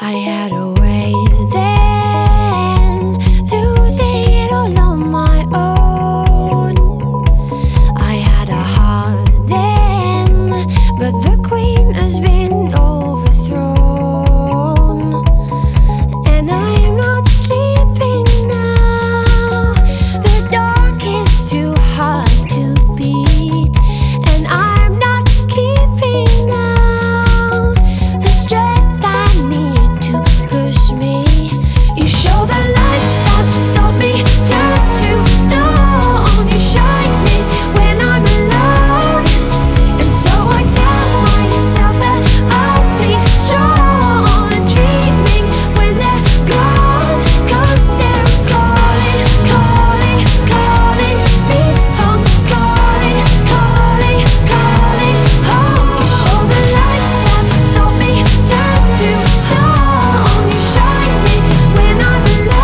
I had a way then, losing it all on my own. I had a heart then, but the queen has been overthrown. And I am not sleeping now. The dark is too hard to beat, and I'm not keeping now the strength I need to push me. You show the lights that stop me, turn to stone. You shine me when I'm alone, and so I tell myself that I'll be strong. And dreaming when they're gone, 'cause they're calling, calling, calling me home. Calling, calling, calling home. You show the lights that stop me, turn to stone. You shine me when I'm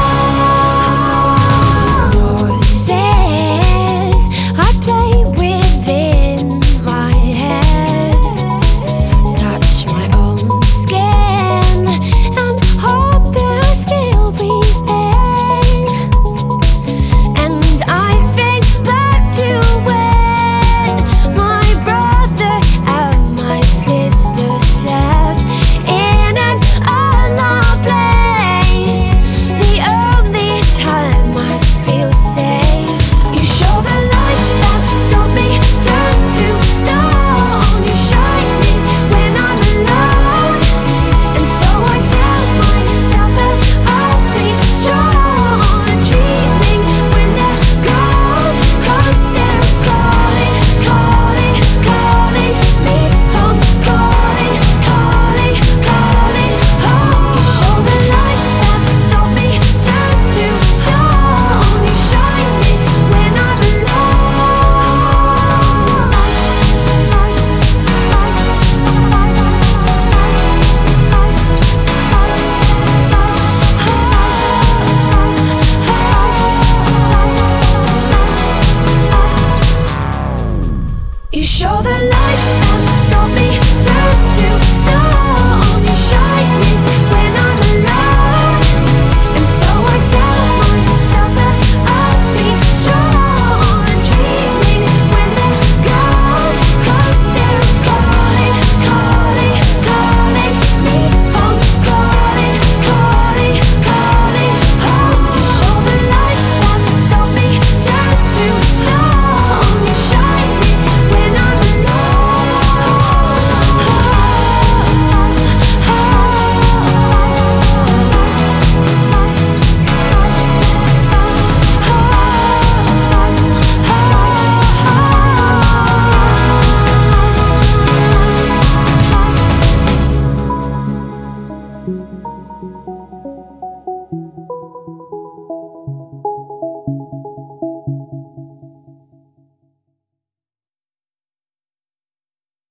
alone. Voices I play within my head, touch my own skin and hope that I'll still be there. And I think back to when my brother and my sister slept in an unknown place. The only time I feel safe. You show the lights that stop me, turn to stone. You shine me when I'm alone, and so I tell myself that I'll be strong. And dreaming when they're gone, 'cause they're calling, calling, calling me home. Calling, calling, calling home. You show the lights that stop me, turn to stone. You shine me when I'm alone. You show the